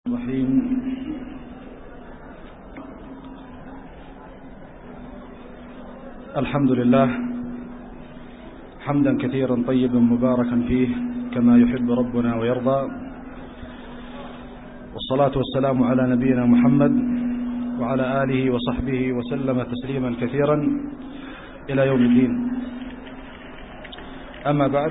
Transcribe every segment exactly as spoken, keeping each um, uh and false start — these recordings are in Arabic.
الرحيم. الحمد لله حمدا كثيرا طيبا مباركا فيه كما يحب ربنا ويرضى، والصلاة والسلام على نبينا محمد وعلى آله وصحبه وسلم تسليما كثيرا إلى يوم الدين. أما بعد،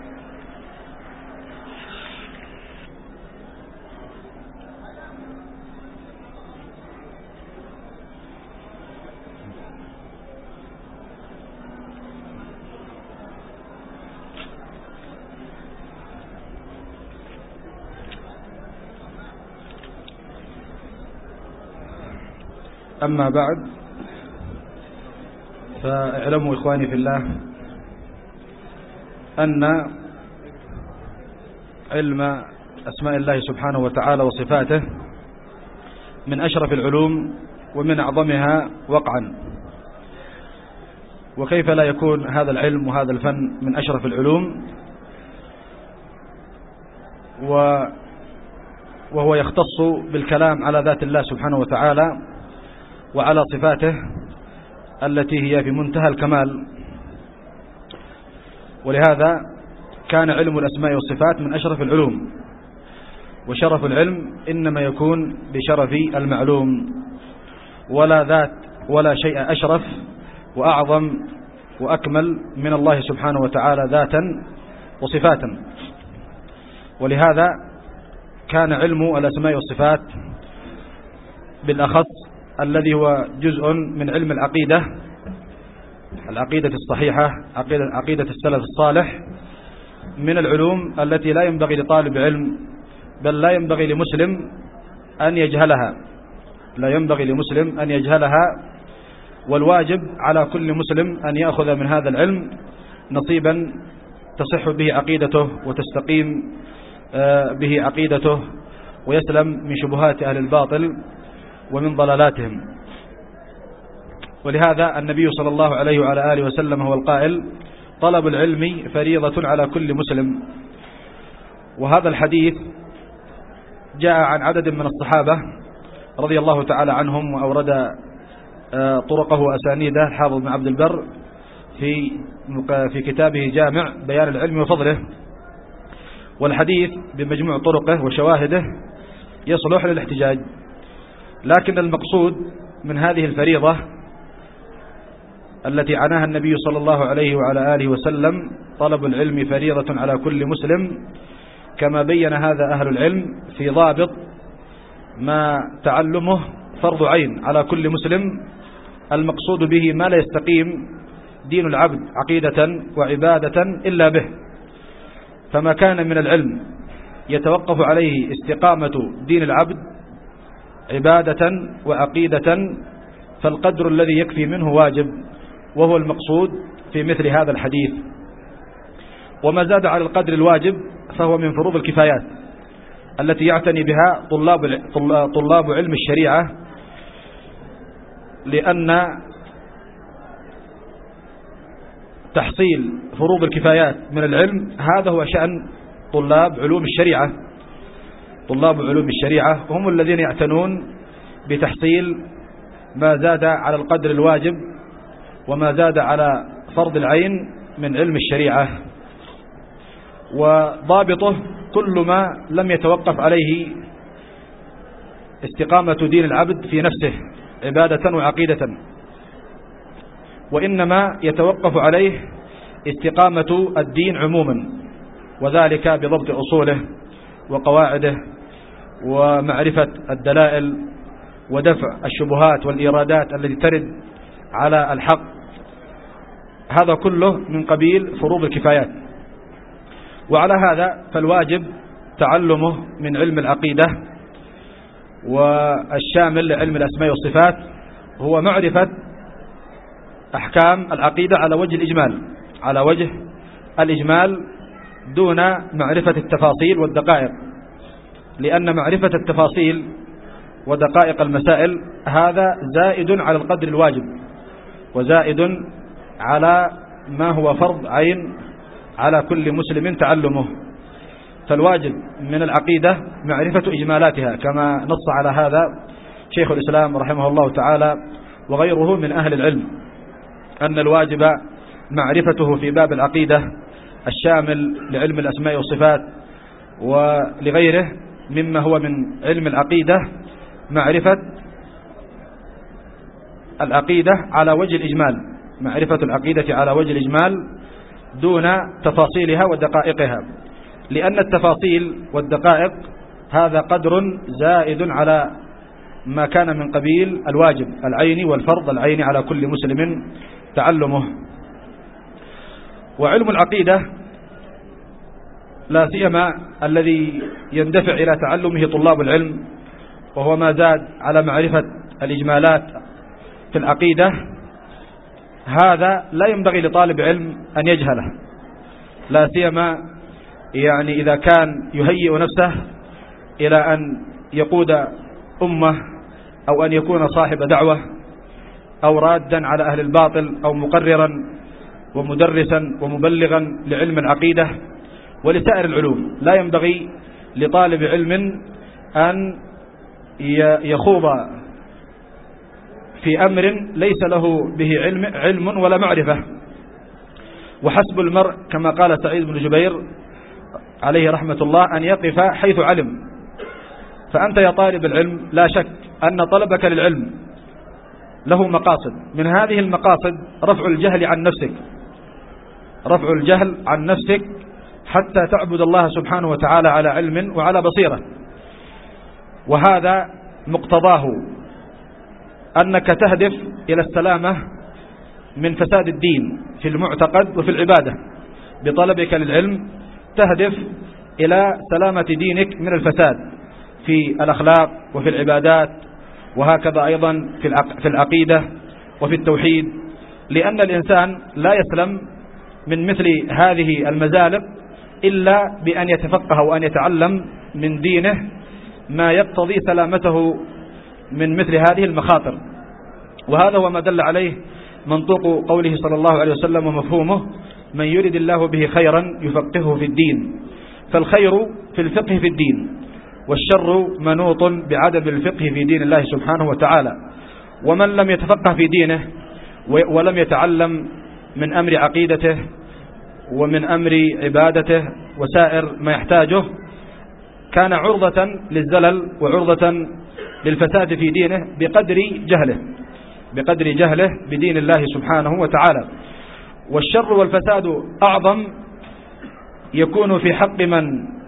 أما بعد فاعلموا إخواني في الله أن علم أسماء الله سبحانه وتعالى وصفاته من أشرف العلوم ومن أعظمها وقعا. وكيف لا يكون هذا العلم وهذا الفن من أشرف العلوم وهو يختص بالكلام على ذات الله سبحانه وتعالى وعلى صفاته التي هي في منتهى الكمال. ولهذا كان علم الأسماء والصفات من أشرف العلوم، وشرف العلم إنما يكون بشرف المعلوم، ولا ذات ولا شيء أشرف وأعظم وأكمل من الله سبحانه وتعالى ذاتا وصفاتا. ولهذا كان علم الأسماء والصفات بالأخص الذي هو جزء من علم العقيدة العقيدة الصحيحة، عقيدة, عقيدة السلف الصالح، من العلوم التي لا ينبغي لطالب علم بل لا ينبغي لمسلم أن يجهلها لا ينبغي لمسلم أن يجهلها والواجب على كل مسلم أن يأخذ من هذا العلم نصيبا تصح به عقيدته وتستقيم به عقيدته ويسلم من شبهات أهل الباطل ومن ضلالاتهم. ولهذا النبي صلى الله عليه وعلى آله وسلم هو القائل: طلب العلم فريضة على كل مسلم. وهذا الحديث جاء عن عدد من الصحابة رضي الله تعالى عنهم، وأورد طرقه وأسانيده الحافظ بن عبد البر في في كتابه جامع بيان العلم وفضله. والحديث بمجموع طرقه وشواهده يصلح للاحتجاج، لكن المقصود من هذه الفريضة التي عناها النبي صلى الله عليه وعلى آله وسلم طلب العلم فريضة على كل مسلم، كما بين هذا أهل العلم في ضابط ما تعلمه فرض عين على كل مسلم. المقصود به ما لا يستقيم دين العبد عقيدة وعبادة إلا به، فما كان من العلم يتوقف عليه استقامة دين العبد عبادة وعقيدة فالقدر الذي يكفي منه واجب، وهو المقصود في مثل هذا الحديث. وما زاد على القدر الواجب فهو من فروض الكفايات التي يعتني بها طلاب طلاب علم الشريعة، لأن تحصيل فروض الكفايات من العلم هذا هو شأن طلاب علوم الشريعة. طلاب علوم الشريعة هم الذين يعتنون بتحصيل ما زاد على القدر الواجب وما زاد على فرض العين من علم الشريعة، وضابطه كل ما لم يتوقف عليه استقامة دين العبد في نفسه عبادة وعقيدة، وإنما يتوقف عليه استقامة الدين عموما، وذلك بضبط أصوله وقواعده ومعرفة الدلائل ودفع الشبهات والإيرادات التي ترد على الحق. هذا كله من قبيل فروض الكفايات. وعلى هذا فالواجب تعلمه من علم العقيدة والشامل لعلم الأسماء والصفات هو معرفة أحكام العقيدة على وجه الإجمال على وجه الإجمال دون معرفة التفاصيل والدقائق، لأن معرفة التفاصيل ودقائق المسائل هذا زائد على القدر الواجب وزائد على ما هو فرض عين على كل مسلم تعلمه. فالواجب من العقيدة معرفة إجمالاتها، كما نص على هذا شيخ الإسلام رحمه الله تعالى وغيره من أهل العلم، أن الواجب معرفته في باب العقيدة الشامل لعلم الأسماء والصفات ولغيره مما هو من علم العقيدة معرفة العقيدة على وجه الإجمال، معرفة العقيدة على وجه الإجمال دون تفاصيلها ودقائقها، لأن التفاصيل والدقائق هذا قدر زائد على ما كان من قبيل الواجب العيني والفرض العيني على كل مسلم تعلمه. وعلم العقيدة لا سيما الذي يندفع إلى تعلمه طلاب العلم، وهو ما زاد على معرفة الإجمالات في العقيدة، هذا لا ينبغي لطالب علم أن يجهله، لا سيما يعني إذا كان يهيئ نفسه إلى أن يقود أمة أو أن يكون صاحب دعوة أو رادا على أهل الباطل أو مقررا ومدرسا ومبلغا لعلم العقيدة ولسائر العلوم. لا ينبغي لطالب علم أن يخوض في أمر ليس له به علم, علم ولا معرفة. وحسب المرء كما قال سعيد بن جبير عليه رحمة الله أن يقف حيث علم. فأنت يا طالب العلم لا شك أن طلبك للعلم له مقاصد، من هذه المقاصد رفع الجهل عن نفسك، رفع الجهل عن نفسك حتى تعبد الله سبحانه وتعالى على علم وعلى بصيرة. وهذا مقتضاه أنك تهدف إلى السلامة من فساد الدين في المعتقد وفي العبادة. بطلبك للعلم تهدف إلى سلامة دينك من الفساد في الأخلاق وفي العبادات، وهكذا أيضا في العقيدة وفي التوحيد، لأن الإنسان لا يسلم من مثل هذه المزالق إلا بأن يتفقه وأن يتعلم من دينه ما يقتضي سلامته من مثل هذه المخاطر. وهذا هو ما دل عليه منطوق قوله صلى الله عليه وسلم ومفهومه: من يرد الله به خيرا يفقهه في الدين. فالخير في الفقه في الدين، والشر منوط بعدم الفقه في دين الله سبحانه وتعالى. ومن لم يتفقه في دينه ولم يتعلم من أمر عقيدته ومن أمر عبادته وسائر ما يحتاجه كان عرضة للزلل وعرضة للفساد في دينه بقدر جهله بقدر جهله بدين الله سبحانه وتعالى. والشر والفساد أعظم يكون في حق من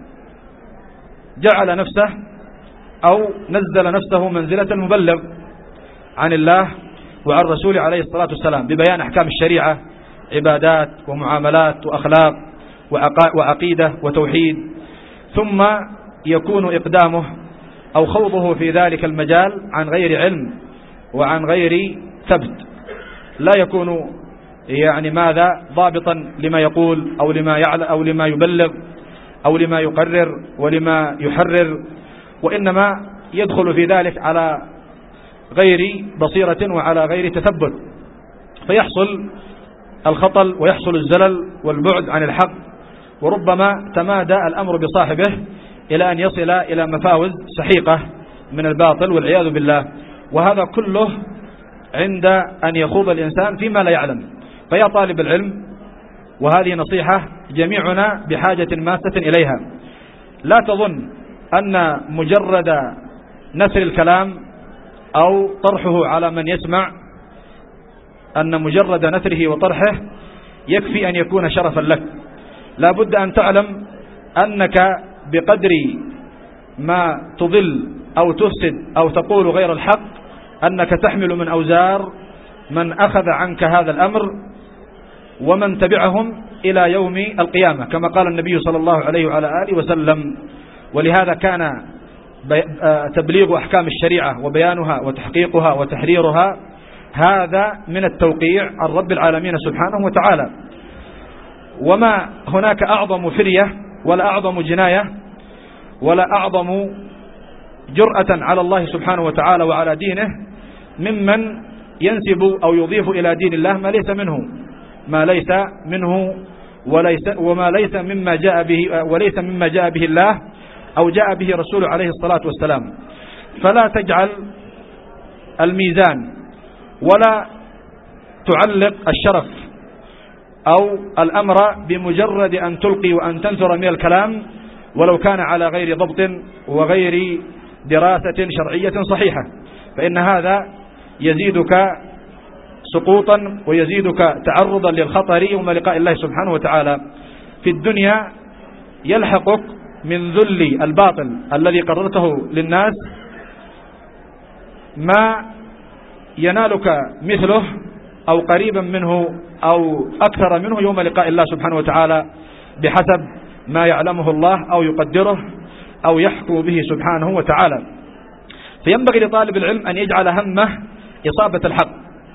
جعل نفسه أو نزل نفسه منزلة المبلغ عن الله وعن رسوله عليه الصلاة والسلام ببيان أحكام الشريعة، عبادات ومعاملات وأخلاق وعقيدة وتوحيد، ثم يكون إقدامه أو خوضه في ذلك المجال عن غير علم وعن غير ثبت، لا يكون يعني ماذا ضابطا لما يقول أو لما يعلم أو لما يبلغ أو لما يقرر ولما يحرر، وإنما يدخل في ذلك على غير بصيرة وعلى غير تثبت، فيحصل الخطل ويحصل الزلل والبعد عن الحق، وربما تمادى الأمر بصاحبه إلى أن يصل إلى مفاوز سحيقة من الباطل والعياذ بالله. وهذا كله عند أن يخوض الإنسان فيما لا يعلم. فيا طالب العلم، وهذه نصيحة جميعنا بحاجة ماسة إليها، لا تظن أن مجرد نثر الكلام أو طرحه على من يسمع، أن مجرد نثره وطرحه يكفي أن يكون شرفا لك. لا بد أن تعلم أنك بقدر ما تضل أو تفسد أو تقول غير الحق أنك تحمل من أوزار من أخذ عنك هذا الأمر ومن تبعهم إلى يوم القيامة، كما قال النبي صلى الله عليه وعلى آله وسلم. ولهذا كان تبليغ أحكام الشريعة وبيانها وتحقيقها وتحريرها هذا من التوقيع عن رب العالمين سبحانه وتعالى. وما هناك أعظم فرية ولا أعظم جناية ولا أعظم جرأة على الله سبحانه وتعالى وعلى دينه ممن ينسب أو يضيف إلى دين الله ما ليس منه ما ليس منه وليس وما ليس مما جاء به وليس مما جاء به الله أو جاء به رسوله عليه الصلاة والسلام. فلا تجعل الميزان ولا تعلق الشرف أو الأمر بمجرد أن تلقي وأن تنثر من الكلام ولو كان على غير ضبط وغير دراسة شرعية صحيحة، فإن هذا يزيدك سقوطا ويزيدك تعرضا للخطر يوم لقاء الله سبحانه وتعالى. في الدنيا يلحقك من ذل الباطل الذي قررته للناس ما ينالك مثله أو قريبا منه أو أكثر منه يوم لقاء الله سبحانه وتعالى بحسب ما يعلمه الله أو يقدره أو يحكم به سبحانه وتعالى. فينبغي لطالب العلم أن يجعل همه إصابة الحق،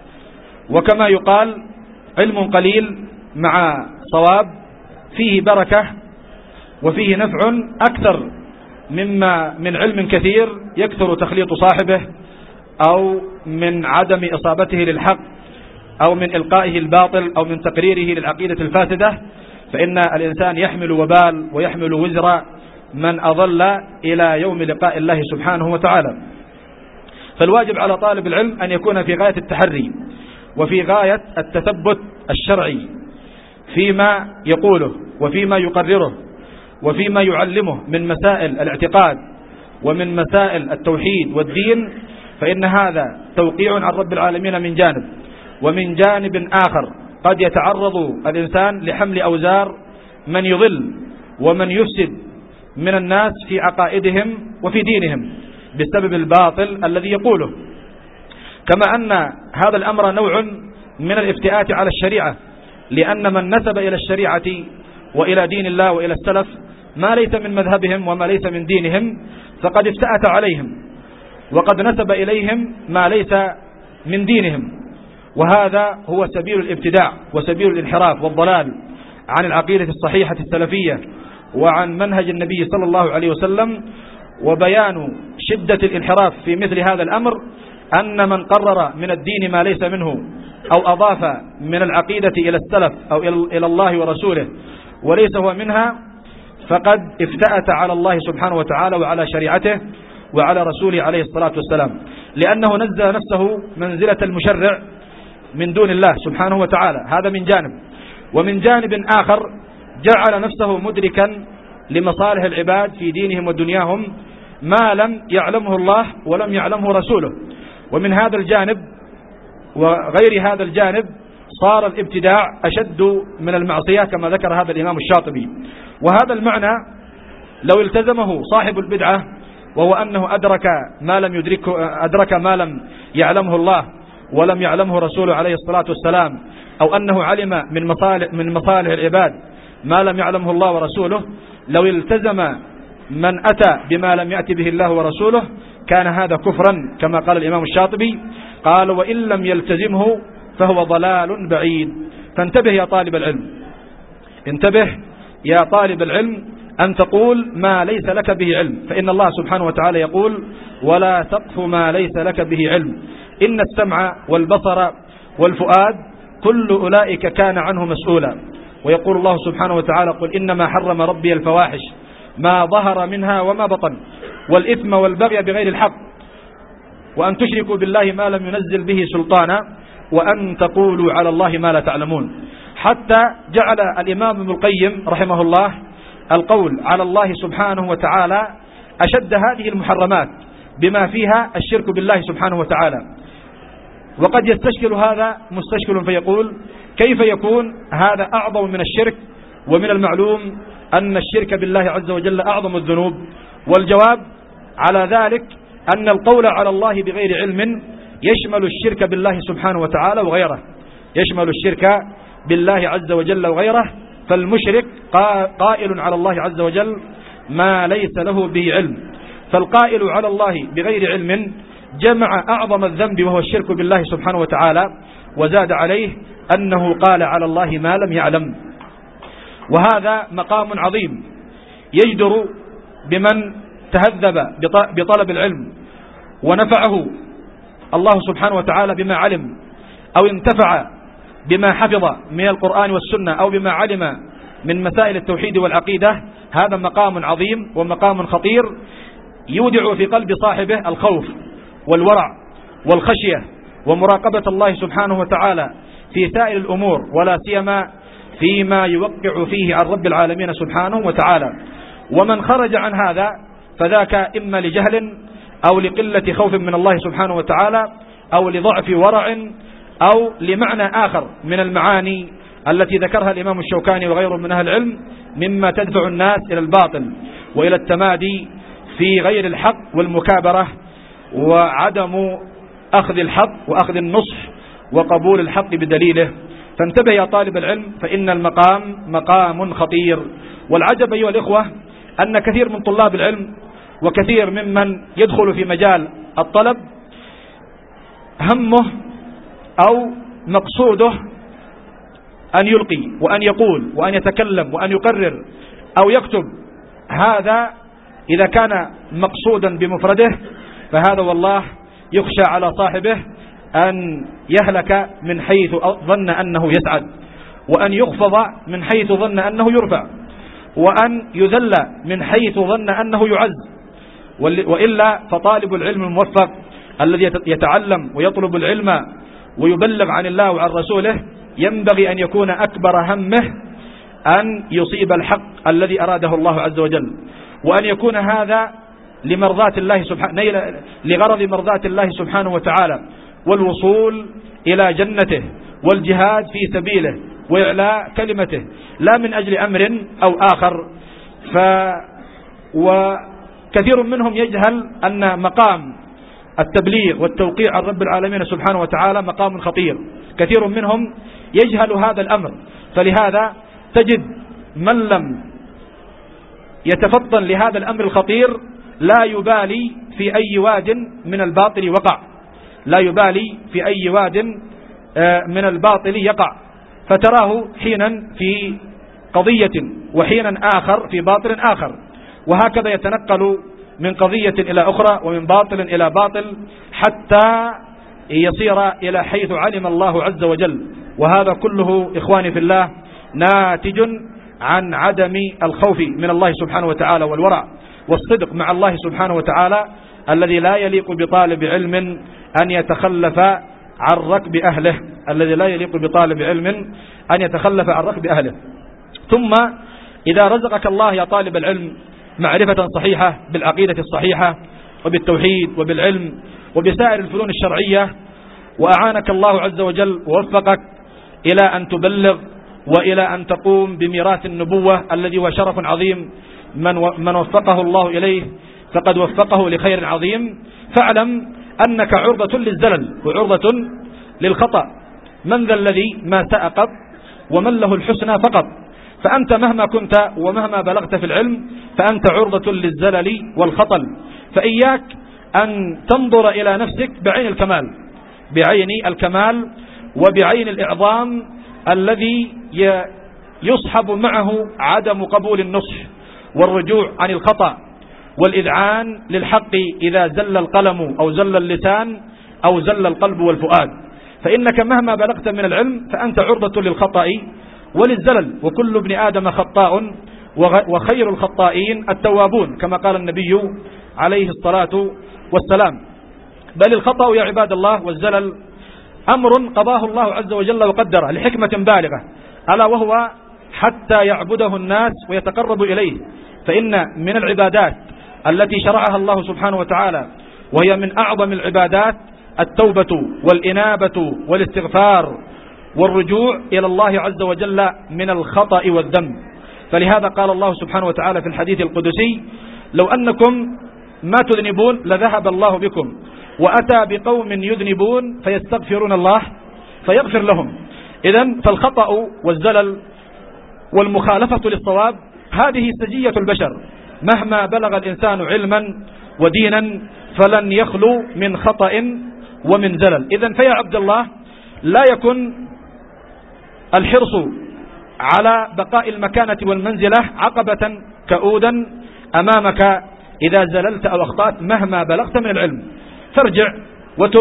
وكما يقال علم قليل مع صواب فيه بركة وفيه نفع أكثر مما من علم كثير يكثر تخليط صاحبه أو من عدم إصابته للحق أو من إلقائه الباطل أو من تقريره للعقيدة الفاسدة، فإن الإنسان يحمل وبال ويحمل وزر من أضل إلى يوم لقاء الله سبحانه وتعالى. فالواجب على طالب العلم أن يكون في غاية التحري وفي غاية التثبت الشرعي فيما يقوله وفيما يقرره وفيما يعلمه من مسائل الاعتقاد ومن مسائل التوحيد والدين، فإن هذا توقيع عن رب العالمين من جانب، ومن جانب آخر قد يتعرض الإنسان لحمل أوزار من يضل ومن يفسد من الناس في عقائدهم وفي دينهم بسبب الباطل الذي يقوله. كما أن هذا الأمر نوع من الافتئات على الشريعة، لأن من نسب إلى الشريعة وإلى دين الله وإلى السلف ما ليس من مذهبهم وما ليس من دينهم فقد افتأت عليهم، وقد نسب إليهم ما ليس من دينهم، وهذا هو سبيل الابتداع وسبيل الانحراف والضلال عن العقيدة الصحيحة السلفية وعن منهج النبي صلى الله عليه وسلم. وبيان شدة الانحراف في مثل هذا الأمر أن من قرر من الدين ما ليس منه أو أضاف من العقيدة إلى السلف أو إلى الله ورسوله وليس هو منها فقد افتأت على الله سبحانه وتعالى وعلى شريعته وعلى رسوله عليه الصلاة والسلام، لأنه نزل نفسه منزلة المشرع من دون الله سبحانه وتعالى. هذا من جانب، ومن جانب آخر جعل نفسه مدركا لمصالح العباد في دينهم ودنياهم ما لم يعلمه الله ولم يعلمه رسوله. ومن هذا الجانب وغير هذا الجانب صار الابتداع أشد من المعصية كما ذكر هذا الإمام الشاطبي. وهذا المعنى لو التزمه صاحب البدعة وهو أنه أدرك ما لم يدركه أدرك ما لم يعلمه الله ولم يعلمه رسوله عليه الصلاة والسلام، أو أنه علم من مصالح من مصالح العباد ما لم يعلمه الله ورسوله، لو التزم من أتى بما لم يأتي به الله ورسوله كان هذا كفرا كما قال الإمام الشاطبي، قال وإن لم يلتزمه فهو ضلال بعيد. فانتبه يا طالب العلم، انتبه يا طالب العلم أن تقول ما ليس لك به علم، فإن الله سبحانه وتعالى يقول ولا تقف ما ليس لك به علم إن السمع والبصر والفؤاد كل أولئك كان عنه مسؤولا. ويقول الله سبحانه وتعالى قل إنما حرم ربي الفواحش ما ظهر منها وما بطن والإثم والبغي بغير الحق وأن تشركوا بالله ما لم ينزل به سلطانا وأن تقولوا على الله ما لا تعلمون. حتى جعل الإمام ابن القيم رحمه الله القول على الله سبحانه وتعالى أشد هذه المحرمات بما فيها الشرك بالله سبحانه وتعالى. وقد يستشكل هذا مستشكل فيقول كيف يكون هذا أعظم من الشرك، ومن المعلوم أن الشرك بالله عز وجل أعظم الذنوب. والجواب على ذلك أن القول على الله بغير علم يشمل الشرك بالله سبحانه وتعالى وغيره، يشمل الشرك بالله عز وجل وغيره. فالمشرك قائل على الله عز وجل ما ليس له به علم، فالقائل على الله بغير علم جمع أعظم الذنب وهو الشرك بالله سبحانه وتعالى، وزاد عليه أنه قال على الله ما لم يعلم. وهذا مقام عظيم يجدر بمن تهذب بطلب العلم ونفعه الله سبحانه وتعالى بما علم، أو انتفع بما حفظ من القرآن والسنة، أو بما علم من مسائل التوحيد والعقيدة، هذا مقام عظيم ومقام خطير يودع في قلب صاحبه الخوف والورع والخشية ومراقبة الله سبحانه وتعالى في سائر الأمور، ولا سيما فيما يوقع فيه عن رب العالمين سبحانه وتعالى. ومن خرج عن هذا فذاك إما لجهل أو لقلة خوف من الله سبحانه وتعالى أو لضعف ورع أو لمعنى آخر من المعاني التي ذكرها الإمام الشوكاني وغيره من أهل العلم مما تدفع الناس إلى الباطل وإلى التمادي في غير الحق والمكابرة وعدم أخذ الحق وأخذ النصح وقبول الحق بدليله. فانتبه يا طالب العلم، فإن المقام مقام خطير. والعجب أيها الإخوة أن كثير من طلاب العلم وكثير ممن يدخل في مجال الطلب همه أو مقصوده أن يلقي وأن يقول وأن يتكلم وأن يقرر أو يكتب. هذا إذا كان مقصودا بمفرده فهذا والله يخشى على صاحبه أن يهلك من حيث ظن أنه يسعد، وأن يخفض من حيث ظن أنه يرفع، وأن يذل من حيث ظن أنه يعز. وإلا فطالب العلم الموفق الذي يتعلم ويطلب العلم ويبلغ عن الله وعن رسوله ينبغي أن يكون أكبر همه أن يصيب الحق الذي أراده الله عز وجل، وأن يكون هذا لمرضاة الله سبحانه، لغرض مرضاة الله سبحانه وتعالى والوصول إلى جنته والجهاد في سبيله وإعلاء كلمته، لا من أجل أمر أو آخر. ف وكثير منهم يجهل أن مقام التبليغ والتوقيع عن رب العالمين سبحانه وتعالى مقام خطير، كثير منهم يجهل هذا الأمر. فلهذا تجد من لم يتفطن لهذا الأمر الخطير لا يبالي في أي واد من الباطل وقع، لا يبالي في أي واد من الباطل يقع، فتراه حينا في قضية وحينا آخر في باطل آخر، وهكذا يتنقل من قضية إلى أخرى ومن باطل إلى باطل حتى يصير إلى حيث علم الله عز وجل. وهذا كله إخواني في الله ناتج عن عدم الخوف من الله سبحانه وتعالى والورع والصدق مع الله سبحانه وتعالى، الذي لا يليق بطالب علم أن يتخلف عن ركب أهله، الذي لا يليق بطالب علم أن يتخلف عن ركب أهله. ثم إذا رزقك الله يا طالب العلم معرفة صحيحة بالعقيدة الصحيحة وبالتوحيد وبالعلم وبسائر الفنون الشرعية، وأعانك الله عز وجل ووفقك إلى أن تبلغ وإلى أن تقوم بميراث النبوة الذي هو شرف عظيم، من من وفقه الله إليه فقد وفقه لخير عظيم، فاعلم أنك عرضة للزلل وعرضة للخطأ. من ذا الذي ما ساء قط ومن له الحسنى فقط؟ فأنت مهما كنت ومهما بلغت في العلم فأنت عرضة للزلل والخطل. فإياك أن تنظر إلى نفسك بعين الكمال، بعين الكمال وبعين الإعظام الذي يصحب معه عدم قبول النصح والرجوع عن الخطأ والإذعان للحق إذا زل القلم أو زل اللسان أو زل القلب والفؤاد. فإنك مهما بلغت من العلم فأنت عرضة للخطأ وللزلل، وكل ابن آدم خطاء وخير الخطائين التوابون كما قال النبي عليه الصلاة والسلام. بل الخطأ يا عباد الله والزلل أمر قضاه الله عز وجل وقدره لحكمة بالغة، ألا وهو حتى يعبده الناس ويتقربوا إليه. فإن من العبادات التي شرعها الله سبحانه وتعالى وهي من أعظم العبادات التوبة والإنابة والاستغفار والرجوع إلى الله عز وجل من الخطأ والذنب. فلهذا قال الله سبحانه وتعالى في الحديث القدسي: لو أنكم ما تذنبون لذهب الله بكم وأتى بقوم يذنبون فيستغفرون الله فيغفر لهم. إذن فالخطأ والزلل والمخالفة للصواب هذه سجية البشر، مهما بلغ الإنسان علما ودينا فلن يخلو من خطأ ومن زلل. إذن فيا عبد الله لا يكن الحرص على بقاء المكانة والمنزلة عقبة كؤودا أمامك إذا زللت أو أخطأت مهما بلغت من العلم، فارجع وتب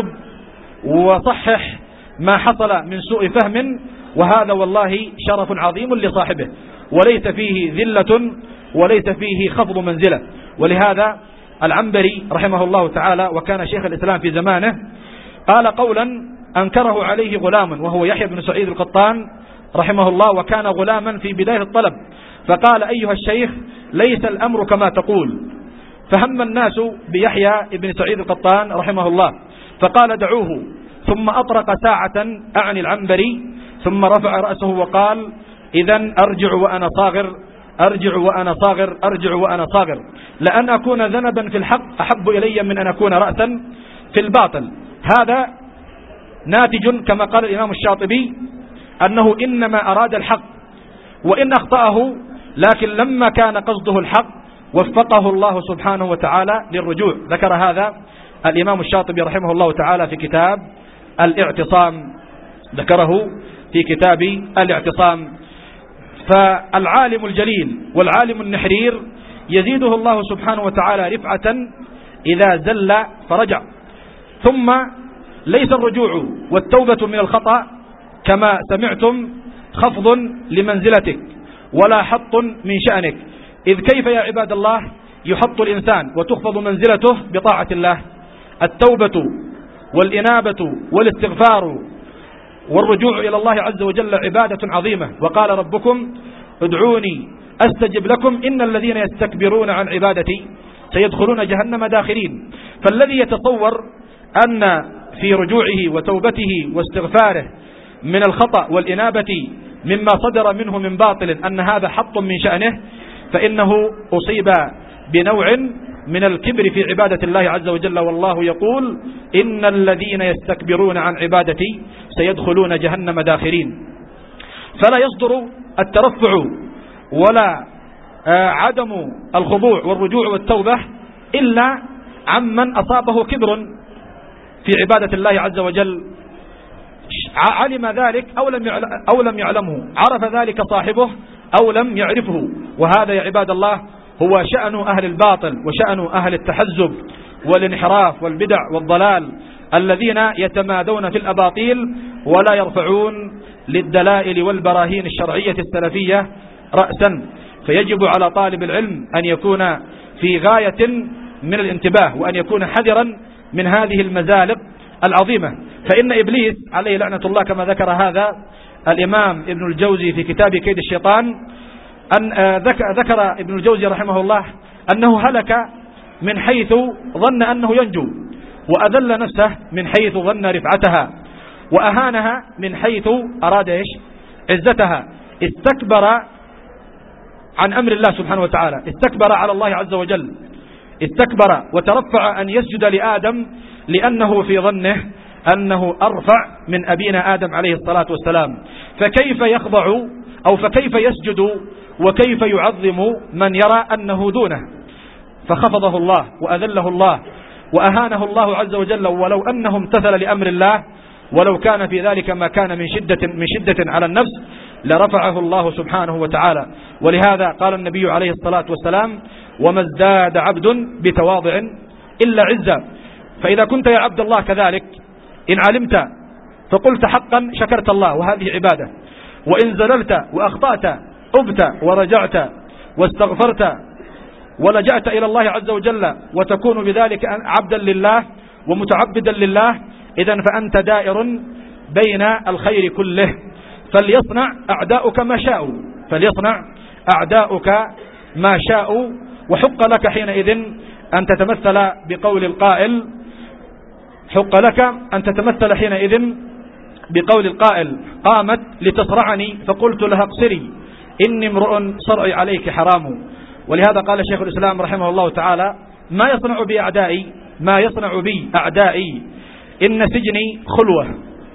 وصحح ما حصل من سوء فهم، وهذا والله شرف عظيم لصاحبه. وليس فيه ذلة وليس فيه خفض منزلة. ولهذا العنبري رحمه الله تعالى وكان شيخ الإسلام في زمانه قال قولا أنكره عليه غلام وهو يحيى بن سعيد القطان رحمه الله، وكان غلاما في بداية الطلب، فقال أيها الشيخ ليس الأمر كما تقول. فهم الناس بيحيى بن سعيد القطان رحمه الله فقال دعوه، ثم أطرق ساعة أعني العنبري ثم رفع رأسه وقال إذن أرجع وأنا صاغر أرجع وأنا صاغر أرجع وأنا صاغر، لأن أكون ذنبا في الحق أحب إلي من أن أكون رأسا في الباطل. هذا ناتج كما قال الإمام الشاطبي أنه إنما أراد الحق وإن أخطأه، لكن لما كان قصده الحق وفقه الله سبحانه وتعالى للرجوع. ذكر هذا الإمام الشاطبي رحمه الله تعالى في كتاب الاعتصام، ذكره في كتاب الاعتصام. فالعالم الجليل والعالم النحرير يزيده الله سبحانه وتعالى رفعة إذا زل فرجع. ثم ليس الرجوع والتوبة من الخطأ كما سمعتم خفض لمنزلتك ولا حط من شأنك، إذ كيف يا عباد الله يحط الإنسان وتخفض منزلته بطاعة الله؟ التوبة والإنابة والاستغفار والرجوع إلى الله عز وجل عبادة عظيمة، وقال ربكم ادعوني أستجب لكم إن الذين يستكبرون عن عبادتي سيدخلون جهنم داخرين. فالذي يتصور أن في رجوعه وتوبته واستغفاره من الخطأ والإنابة مما صدر منه من باطل أن هذا حط من شأنه، فإنه أصيب بنوع من الكبر في عبادة الله عز وجل. والله يقول إن الذين يستكبرون عن عبادتي سيدخلون جهنم داخرين. فلا يصدر الترفع ولا عدم الخضوع والرجوع والتوبة إلا عمن أصابه كبر في عبادة الله عز وجل، علم ذلك أو لم أو لم يعلمه، عرف ذلك صاحبه أو لم يعرفه. وهذا يا عباد الله هو شأن أهل الباطل وشأن أهل التحزب والانحراف والبدع والضلال الذين يتمادون في الأباطيل ولا يرفعون للدلائل والبراهين الشرعية السلفية رأسا. فيجب على طالب العلم أن يكون في غاية من الانتباه وأن يكون حذرا من هذه المزالق العظيمة. فإن إبليس عليه لعنة الله كما ذكر هذا الإمام ابن الجوزي في كتاب كيد الشيطان، أن ذكر ابن الجوزي رحمه الله أنه هلك من حيث ظن أنه ينجو، وأذل نفسه من حيث ظن رفعتها، وأهانها من حيث أراد إيش عزتها. استكبر عن أمر الله سبحانه وتعالى، استكبر على الله عز وجل، استكبر وترفع أن يسجد لآدم لأنه في ظنه أنه أرفع من أبينا آدم عليه الصلاة والسلام. فكيف يخضع أو فكيف يسجد وكيف يعظم من يرى أنه دونه؟ فخفضه الله وأذله الله وأهانه الله عز وجل. ولو أنه امتثل لأمر الله ولو كان في ذلك ما كان من شدة, من شدة على النفس لرفعه الله سبحانه وتعالى. ولهذا قال النبي عليه الصلاة والسلام وما ازداد عبد بتواضع إلا عزا. فإذا كنت يا عبد الله كذلك إن علمت فقلت حقا شكرت الله وهذه عبادة، وإن زللت وأخطأت أبت ورجعت واستغفرت ولجأت إلى الله عز وجل وتكون بذلك عبدا لله ومتعبدا لله، إذن فأنت دائر بين الخير كله. فليصنع أعداؤك ما شاءوا فليصنع أعداؤك ما شاءوا وحق لك حينئذ أن تتمثل بقول القائل حق لك أن تتمثل حينئذ بقول القائل قامت لتصرعني فقلت لها اقصري إني امرؤ صرعي عليك حرام. ولهذا قال شيخ الإسلام رحمه الله تعالى ما يصنع بي أعدائي ما يصنع بي أعدائي إن سجني خلوة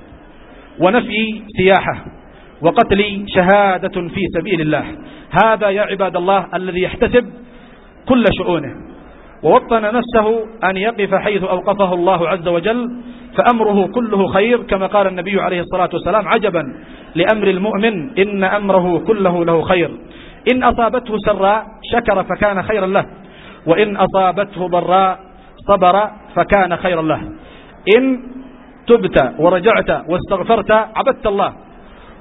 ونفي سياحة وقتلي شهادة في سبيل الله. هذا يا عباد الله الذي يحتسب كل شؤونه ووطن نفسه أن يقف حيث أوقفه الله عز وجل، فأمره كله خير كما قال النبي عليه الصلاة والسلام عجبا لأمر المؤمن إن أمره كله له خير، إن أصابته سراء شكر فكان خيرا له، وإن أصابته ضراء صبر فكان خيرا له. إن تبت ورجعت واستغفرت عبدت الله،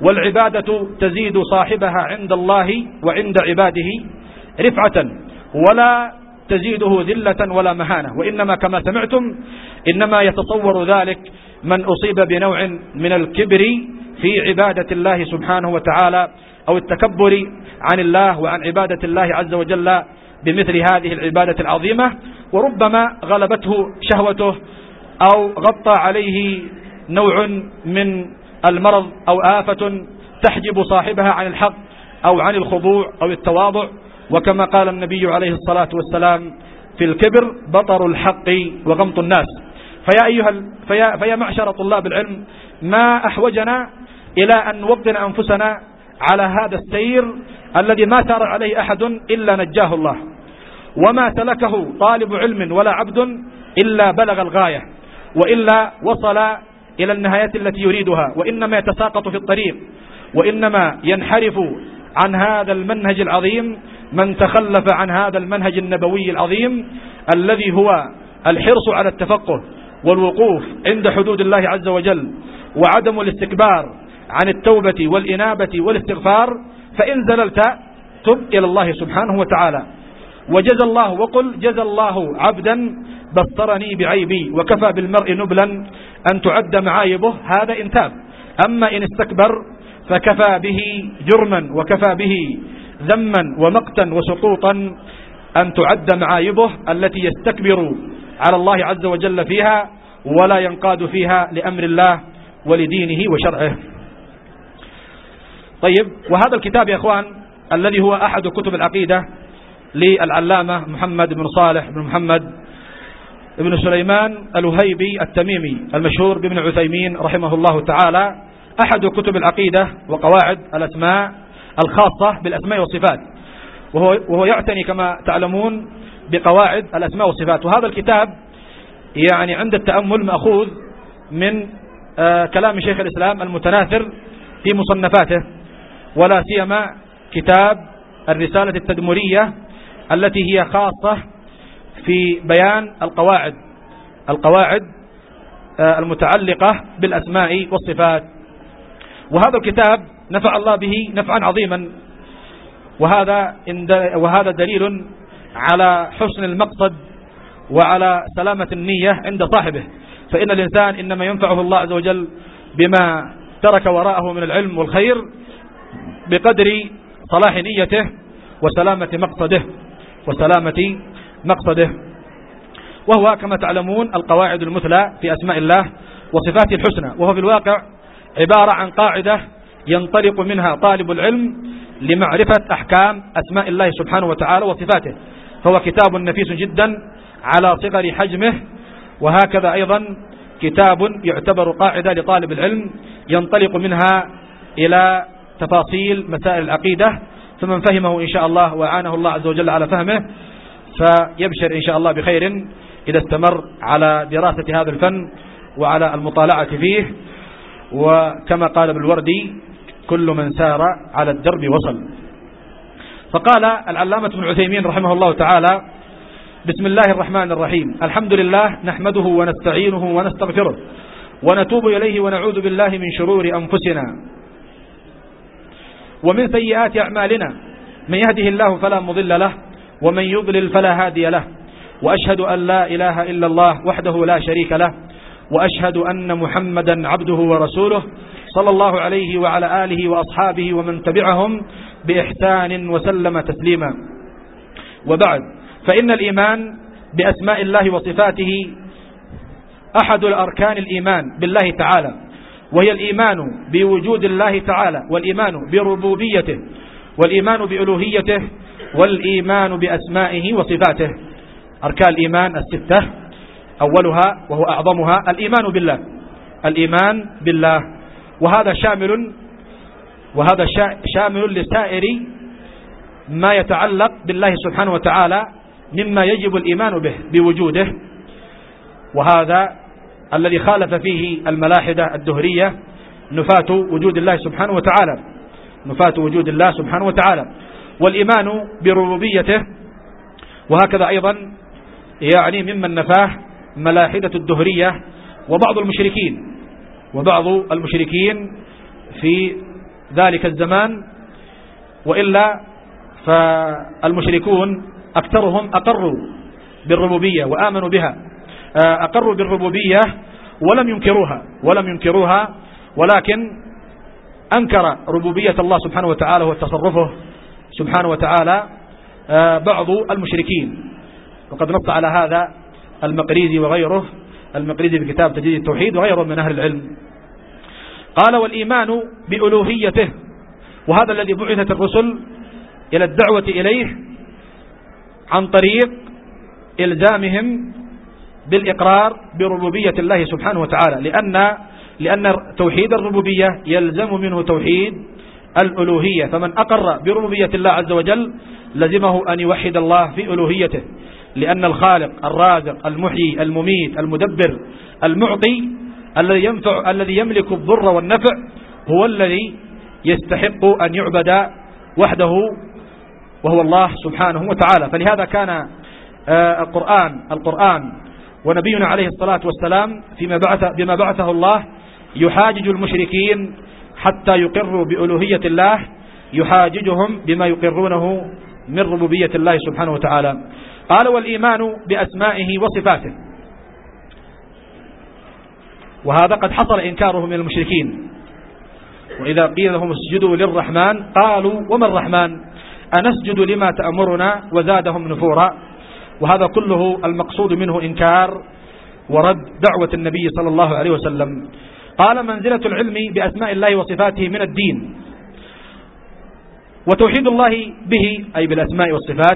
والعبادة تزيد صاحبها عند الله وعند عباده رفعة ولا تزيده ذلة ولا مهانة، وإنما كما سمعتم إنما يتصور ذلك من أصيب بنوع من الكبر في عبادة الله سبحانه وتعالى أو التكبر عن الله وعن عبادة الله عز وجل بمثل هذه العبادة العظيمة، وربما غلبته شهوته أو غطى عليه نوع من المرض أو آفة تحجب صاحبها عن الحق أو عن الخضوع أو التواضع. وكما قال النبي عليه الصلاة والسلام في الكبر بطر الحق وغمط الناس. فيا أيها فيا, فيا معشر طلاب العلم، ما أحوجنا إلى أن نوطن أنفسنا على هذا السير الذي ما سار عليه أحد إلا نجاه الله، وما سلكه طالب علم ولا عبد إلا بلغ الغاية وإلا وصل إلى النهاية التي يريدها، وإنما يتساقط في الطريق، وإنما ينحرف عن هذا المنهج العظيم من تخلف عن هذا المنهج النبوي العظيم الذي هو الحرص على التفقه والوقوف عند حدود الله عز وجل وعدم الاستكبار عن التوبة والإنابة والاستغفار. فإن زللت تب إلى الله سبحانه وتعالى. وجزى الله وقل جزى الله عبدا بصرني بعيبي وكفى بالمرء نبلا أن تعد معايبه، هذا إن تاب. أما إن استكبر فكفى به جرما وكفى به ذما ومقتا وسقوطا أن تعد معايبه التي يستكبر على الله عز وجل فيها ولا ينقاد فيها لأمر الله ولدينه وشرعه. طيب، وهذا الكتاب يا أخوان الذي هو أحد كتب العقيدة للعلامة محمد بن صالح بن محمد بن سليمان الوهيبي التميمي المشهور بابن عثيمين رحمه الله تعالى، أحد كتب العقيدة وقواعد الأسماء الخاصة بالأسماء والصفات، وهو, وهو يعتني كما تعلمون بقواعد الأسماء والصفات. وهذا الكتاب يعني عند التأمل مأخوذ من آه كلام شيخ الإسلام المتناثر في مصنفاته، ولا سيما كتاب الرسالة التدمرية التي هي خاصة في بيان القواعد القواعد آه المتعلقة بالأسماء والصفات. وهذا الكتاب نفع الله به نفعا عظيما، وهذا وهذا دليل على حسن المقصد وعلى سلامة النية عند صاحبه. فإن الإنسان إنما ينفعه الله عز وجل بما ترك وراءه من العلم والخير بقدر صلاح نيته وسلامة مقصده وسلامة مقصده وهو كما تعلمون القواعد المثلى في أسماء الله وصفاته الحسنى، وهو في الواقع عبارة عن قاعدة ينطلق منها طالب العلم لمعرفة أحكام أسماء الله سبحانه وتعالى وصفاته. فهو كتاب نفيس جدا على صغر حجمه، وهكذا أيضا كتاب يعتبر قاعدة لطالب العلم ينطلق منها إلى تفاصيل مسائل العقيدة. فمن فهمه إن شاء الله وعانه الله عز وجل على فهمه فيبشر إن شاء الله بخير إذا استمر على دراسة هذا الفن وعلى المطالعة فيه. وكما قال ابن الوردي كل من سار على الدرب وصل. فقال العلامة ابن عثيمين رحمه الله تعالى: بسم الله الرحمن الرحيم، الحمد لله نحمده ونستعينه ونستغفره ونتوب إليه ونعوذ بالله من شرور أنفسنا ومن سيئات أعمالنا، من يهده الله فلا مضل له ومن يضلل فلا هادي له، وأشهد أن لا إله إلا الله وحده لا شريك له، وأشهد أن محمدا عبده ورسوله صلى الله عليه وعلى آله وأصحابه ومن تبعهم بإحسان وسلم تسليما. وبعد، فإن الإيمان بأسماء الله وصفاته أحد الأركان الإيمان بالله تعالى، وهي الإيمان بوجود الله تعالى والإيمان بربوبيته والإيمان بألوهيته والإيمان بأسمائه وصفاته. أركان الإيمان الستة، أولها وهو أعظمها الإيمان بالله الإيمان بالله وهذا شامل وهذا شامل لسائر ما يتعلق بالله سبحانه وتعالى مما يجب الإيمان به بوجوده، وهذا الذي خالف فيه الملاحدة الدهرية نفاة وجود الله سبحانه وتعالى نفاة وجود الله سبحانه وتعالى والإيمان بربوبيته. وهكذا أيضا يعني ممن نفاه ملاحدة الدهرية وبعض المشركين وبعض المشركين في ذلك الزمان، وإلا فالمشركون أكثرهم أقروا بالربوبية وآمنوا بها، أقروا بالربوبية ولم ينكروها ولم ينكروها ولكن أنكر ربوبية الله سبحانه وتعالى وتصرفه سبحانه وتعالى بعض المشركين، وقد نص على هذا المقريزي وغيره، المقريزي في كتاب تجديد التوحيد وغيره من أهل العلم. قال والإيمان بألوهيته، وهذا الذي بعثت الرسل إلى الدعوة إليه عن طريق إلزامهم بالإقرار بربوبية الله سبحانه وتعالى، لأن لأن توحيد الربوبية يلزم منه توحيد الألوهية، فمن أقر بربوبية الله عز وجل لزمه أن يوحد الله في ألوهيته، لأن الخالق الرازق المحيي المميت المدبر المعطي الذي ينفع الذي يملك الضر والنفع هو الذي يستحق أن يعبد وحده وهو الله سبحانه وتعالى. فلهذا كان القرآن القرآن ونبينا عليه الصلاة والسلام فيما بعث بما بعثه الله يحاجج المشركين حتى يقروا بألوهية الله، يحاججهم بما يقرونه من ربوبية الله سبحانه وتعالى. قال والإيمان بأسمائه وصفاته، وهذا قد حصل إنكاره من المشركين، وإذا قيل لهم اسجدوا للرحمن قالوا وما الرحمن أنسجد لما تأمرنا وزادهم نفورا، وهذا كله المقصود منه إنكار ورد دعوة النبي صلى الله عليه وسلم. قال منزلة العلم بأسماء الله وصفاته من الدين، وتوحيد الله به أي بالأسماء والصفات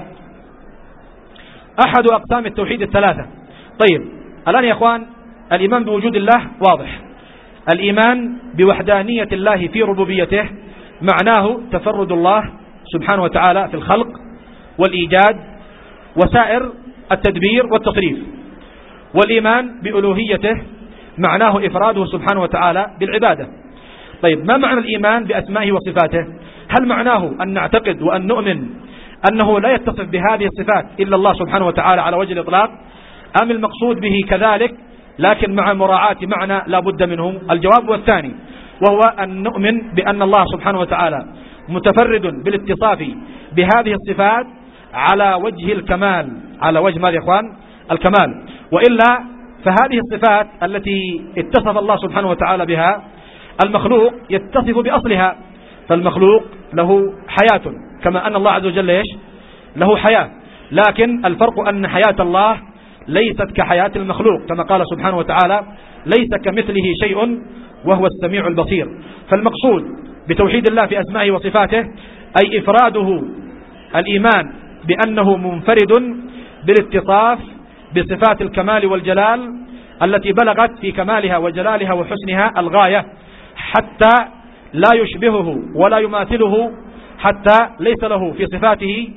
أحد أقسام التوحيد الثلاثة. طيب الآن يا أخوان الإيمان بوجود الله واضح، الإيمان بوحدانية الله في ربوبيته معناه تفرد الله سبحانه وتعالى في الخلق والإيجاد وسائر التدبير والتصريف، والإيمان بألوهيته معناه إفراده سبحانه وتعالى بالعبادة. طيب ما معنى الإيمان بأسمائه وصفاته؟ هل معناه أن نعتقد وأن نؤمن أنه لا يتصف بهذه الصفات إلا الله سبحانه وتعالى على وجه الإطلاق، أم المقصود به كذلك لكن مع مراعاة معنى لا بد منه؟ الجواب والثاني، وهو أن نؤمن بأن الله سبحانه وتعالى متفرد بالاتصاف بهذه الصفات على وجه الكمال، على وجه ماذا يا إخوان؟ الكمال، وإلا فهذه الصفات التي اتصف الله سبحانه وتعالى بها المخلوق يتصف بأصلها، فالمخلوق له حياة كما أن الله عز وجل إيش؟ له حياة، لكن الفرق أن حياة الله ليست كحياة المخلوق، كما قال سبحانه وتعالى ليس كمثله شيء وهو السميع البصير. فالمقصود بتوحيد الله في أسمائه وصفاته أي إفراده، الإيمان بأنه منفرد بالاتصاف بصفات الكمال والجلال التي بلغت في كمالها وجلالها وحسنها الغاية، حتى لا يشبهه ولا يماثله، حتى ليس له في صفاته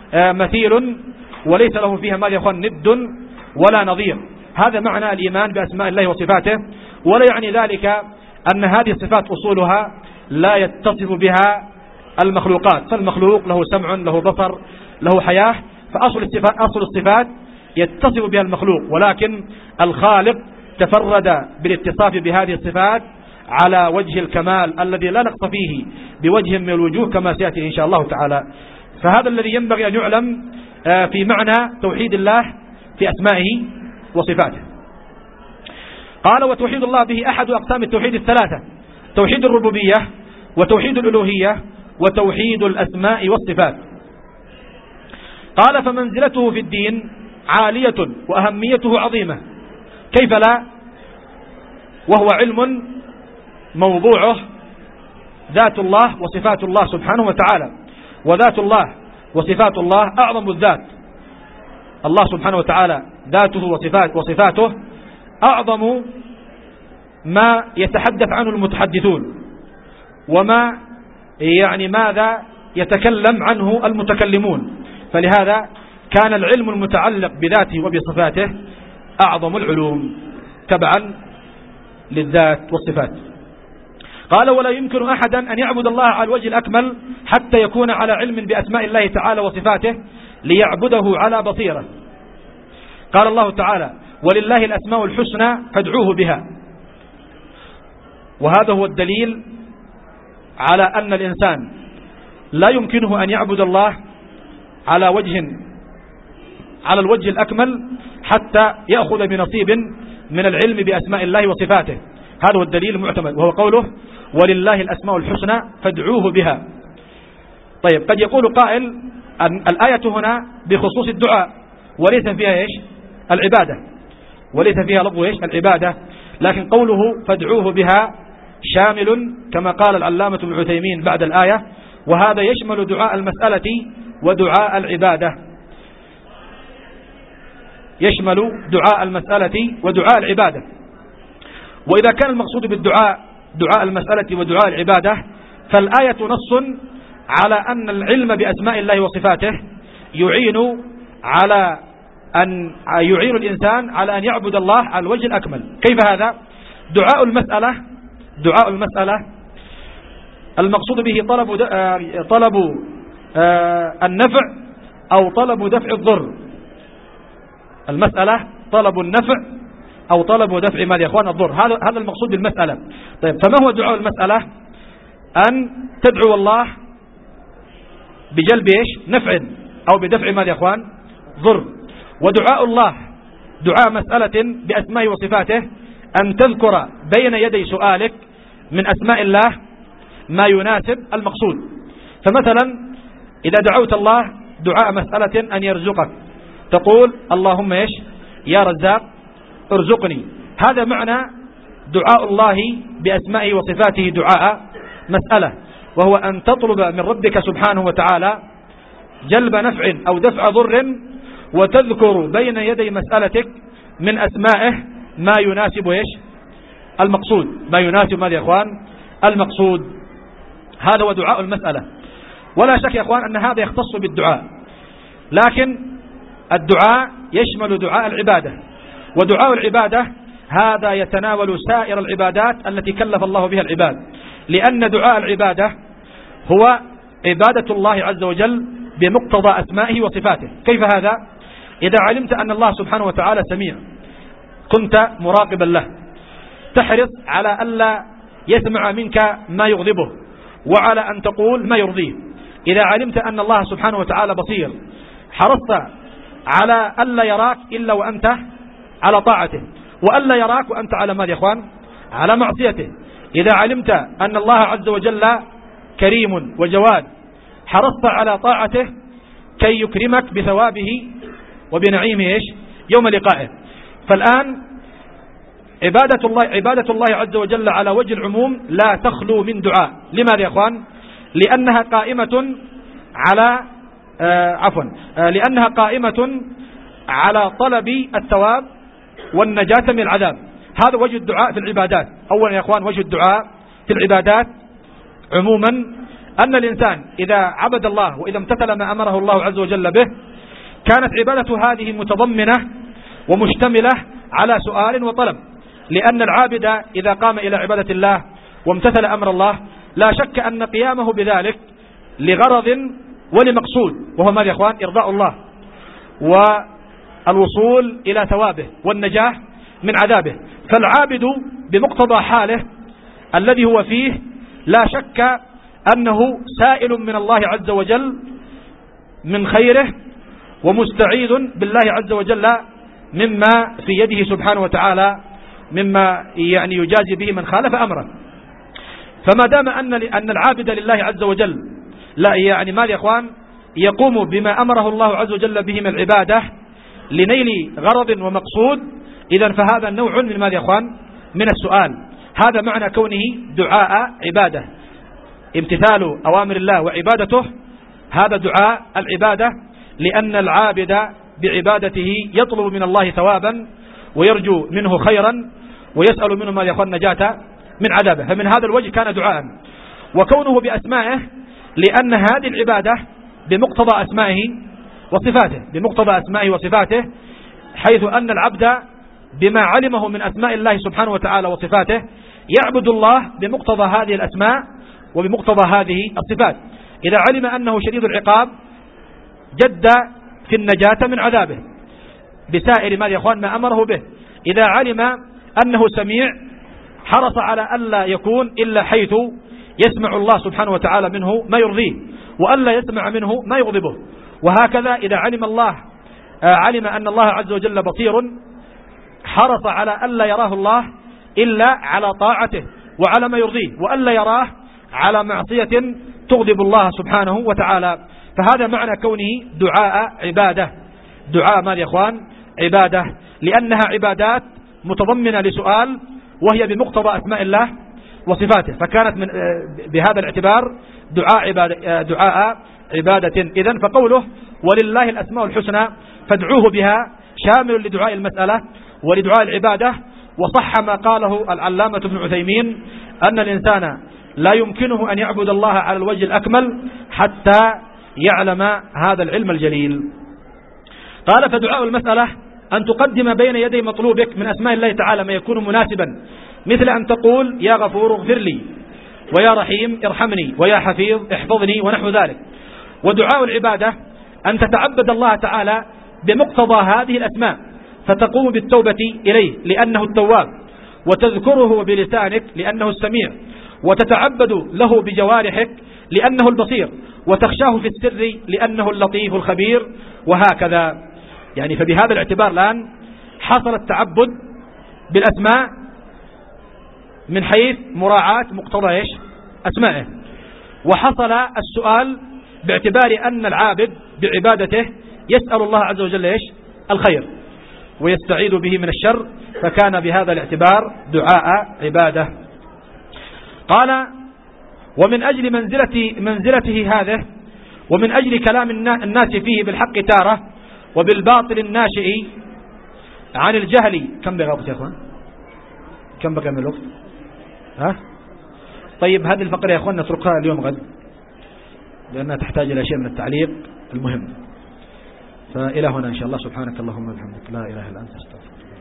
مثيل وليس له فيها ما يخون ند ولا نظير. هذا معنى الإيمان بأسماء الله وصفاته، ولا يعني ذلك أن هذه الصفات أصولها لا يتصف بها المخلوقات، فالمخلوق له سمع له بصر له حياة، فأصل الصفات, أصل الصفات يتصف بها المخلوق، ولكن الخالق تفرد بالاتصاف بهذه الصفات على وجه الكمال الذي لا نقص فيه بوجه من الوجوه كما سيأتي إن شاء الله تعالى. فهذا الذي ينبغي أن يعلم في معنى توحيد الله في أسمائه وصفاته. قال وتوحيد الله به أحد أقسام التوحيد الثلاثة، توحيد الربوبية وتوحيد الألوهية وتوحيد الأسماء والصفات. قال فمنزلته في الدين عالية وأهميته عظيمة، كيف لا، وهو علم موضوعه ذات الله وصفات الله سبحانه وتعالى، وذات الله وصفات الله أعظم الذات، الله سبحانه وتعالى ذاته وصفات وصفاته أعظم ما يتحدث عنه المتحدثون، وما يعني ماذا يتكلم عنه المتكلمون، فلهذا كان العلم المتعلق بذاته وبصفاته أعظم العلوم تبعا للذات والصفات. قال ولا يمكن أحدا أن يعبد الله على الوجه الأكمل حتى يكون على علم بأسماء الله تعالى وصفاته ليعبده على بصيرة. قال الله تعالى ولله الأسماء الحسنى فادعوه بها، وهذا هو الدليل على أن الإنسان لا يمكنه أن يعبد الله على وجه على الوجه الأكمل حتى يأخذ بنصيب من العلم بأسماء الله وصفاته. هذا هو الدليل المعتمد، وهو قوله ولله الأسماء الحسنى فادعوه بها. طيب، قد يقول قائل أن الآية هنا بخصوص الدعاء وليس فيها إيش؟ العبادة، وليس فيها لفظ إيش؟ العبادة، لكن قوله فادعوه بها شامل كما قال العلامة ابن عثيمين بعد الآية، وهذا يشمل دعاء المسألة ودعاء العبادة، يشمل دعاء المسألة ودعاء العبادة. وإذا كان المقصود بالدعاء دعاء المسألة ودعاء العبادة، فالآية نص على أن العلم بأسماء الله وصفاته يعين على أن يعين الإنسان على أن يعبد الله على الوجه الأكمل. كيف هذا؟ دعاء المسألة دعاء المسألة المقصود به طلب طلب النفع أو طلب دفع الضر. المسألة طلب النفع أو طلب دفع ماذا يا إخوان؟ الضر. هذا هذا المقصود بالمسألة. طيب، فما هو دعاء المسألة؟ أن تدعو الله بجلب إيش؟ نفع أو بدفع ماذا يا إخوان؟ ضر. ودعاء الله دعاء مسألة بأسماء وصفاته أن تذكر بين يدي سؤالك من أسماء الله ما يناسب المقصود. فمثلا إذا دعوت الله دعاء مسألة أن يرزقك، تقول اللهم إيش؟ يا رزاق ارزقني. هذا معنى دعاء الله بأسمائه وصفاته دعاء مسألة، وهو أن تطلب من ربك سبحانه وتعالى جلب نفع أو دفع ضر، وتذكر بين يدي مسألتك من أسمائه ما يناسب إيش؟ المقصود، ما يناسب ماذا يا إخوان؟ المقصود. هذا هو دعاء المسألة. ولا شك يا إخوان أن هذا يختص بالدعاء، لكن الدعاء يشمل دعاء العبادة، ودعاء العبادة هذا يتناول سائر العبادات التي كلف الله بها العباد، لأن دعاء العبادة هو عبادة الله عز وجل بمقتضى أسمائه وصفاته. كيف هذا؟ إذا علمت أن الله سبحانه وتعالى سميع كنت مراقبا له، تحرص على ألا يسمع منك ما يغضبه وعلى أن تقول ما يرضيه. إذا علمت أن الله سبحانه وتعالى بصير حرصت على ألا يراك إلا وأنت على طاعته، وألا يراك وأنت على ماذا يا إخوان؟ على معصيته. إذا علمت أن الله عز وجل كريم وجواد حرصت على طاعته كي يكرمك بثوابه وبنعيمه إيش؟ يوم لقائه. فالآن عبادة الله عبادة الله عز وجل على وجه العموم لا تخلو من دعاء. لماذا يا إخوان؟ لأنها قائمة على آه عفوا آه لأنها قائمة على طلب الثواب والنجاة من العذاب. هذا وجه الدعاء في العبادات. أولا يا إخوان وجه الدعاء في العبادات عموما أن الإنسان إذا عبد الله وإذا امتثل ما أمره الله عز وجل به كانت عبادته هذه متضمنة ومشتملة على سؤال وطلب، لأن العابد إذا قام إلى عبادة الله وامتثل أمر الله لا شك أن قيامه بذلك لغرض ولمقصود، وهو ماذا يا إخوان؟ إرضاء الله والوصول إلى ثوابه والنجاة من عذابه. فالعابد بمقتضى حاله الذي هو فيه لا شك أنه سائل من الله عز وجل من خيره ومستعيذ بالله عز وجل مما في يده سبحانه وتعالى مما يعني يجازي به من خالف أمره. فما دام أن أن العابد لله عز وجل لا يعني ماذا يا إخوان؟ يقوم بما أمره الله عز وجل به من العبادة لنيل غرض ومقصود، إذن فهذا نوع من ماذا يا إخوان؟ من السؤال. هذا معنى كونه دعاء عبادة، امتثال أوامر الله وعبادته، هذا دعاء العبادة، لأن العابد بعبادته يطلب من الله ثوابا ويرجو منه خيرا ويسأل منه ما يخون نجاة من عذابه. فمن هذا الوجه كان دعاء. وكونه بأسمائه لأن هذه العبادة بمقتضى أسمائه وصفاته بمقتضى أسمائه وصفاته حيث أن العبد بما علمه من أسماء الله سبحانه وتعالى وصفاته يعبد الله بمقتضى هذه الأسماء وبمقتضى هذه الصفات. إذا علم أنه شديد العقاب جد في النجاة من عذابه بسائر ما يا إخوان ما أمره به. إذا علم أنه سميع حرص على ألا يكون إلا حيث يسمع الله سبحانه وتعالى منه ما يرضيه، وألا يسمع منه ما يغضبه. وهكذا إذا علم الله علم أن الله عز وجل بصير حرص على ألا يراه الله إلا على طاعته وعلى ما يرضيه، وألا يراه على معصية تغضب الله سبحانه وتعالى. فهذا معنى كونه دعاء عبادة. دعاء مال يا إخوان عبادة، لأنها عبادات متضمنة لسؤال، وهي بمقتضى أسماء الله وصفاته، فكانت من بهذا الاعتبار دعاء عبادة, دعاء عبادة. إذن فقوله ولله الأسماء الحسنى فادعوه بها شامل لدعاء المسألة ولدعاء العبادة. وصح ما قاله العلامة ابن عثيمين أن الإنسان لا يمكنه أن يعبد الله على الوجه الأكمل حتى يعلم هذا العلم الجليل. قال فدعاء المسألة أن تقدم بين يدي مطلوبك من أسماء الله تعالى ما يكون مناسبا، مثل أن تقول يا غفور اغفر لي، ويا رحيم ارحمني، ويا حفيظ احفظني، ونحو ذلك. ودعاء العبادة أن تتعبد الله تعالى بمقتضى هذه الأسماء، فتقوم بالتوبة إليه لأنه التواب، وتذكره بلسانك لأنه السميع، وتتعبد له بجوارحك لأنه البصير، وتخشاه في السر لأنه اللطيف الخبير، وهكذا. يعني فبهذا الاعتبار الآن حصل التعبد بالأسماء من حيث مراعاة مقتضى إيش أسمائه، وحصل السؤال باعتبار أن العابد بعبادته يسأل الله عز وجل إيش الخير ويستعيذ به من الشر، فكان بهذا الاعتبار دعاء عبادة. قال ومن أجل منزلة منزلته هذه، ومن أجل كلام الناس فيه بالحق تارة وبالباطل الناشئ عن الجهل. كم بقى يا أخوان؟ كم بقى من الوقت؟ ها؟ طيب هذه الفقرة يا أخوان نتركها اليوم غد، لأنها تحتاج إلى شيء من التعليق المهم. فإلى هنا إن شاء الله. سبحانك اللهم وبحمدك لا إله إلا أنت أستغفرك.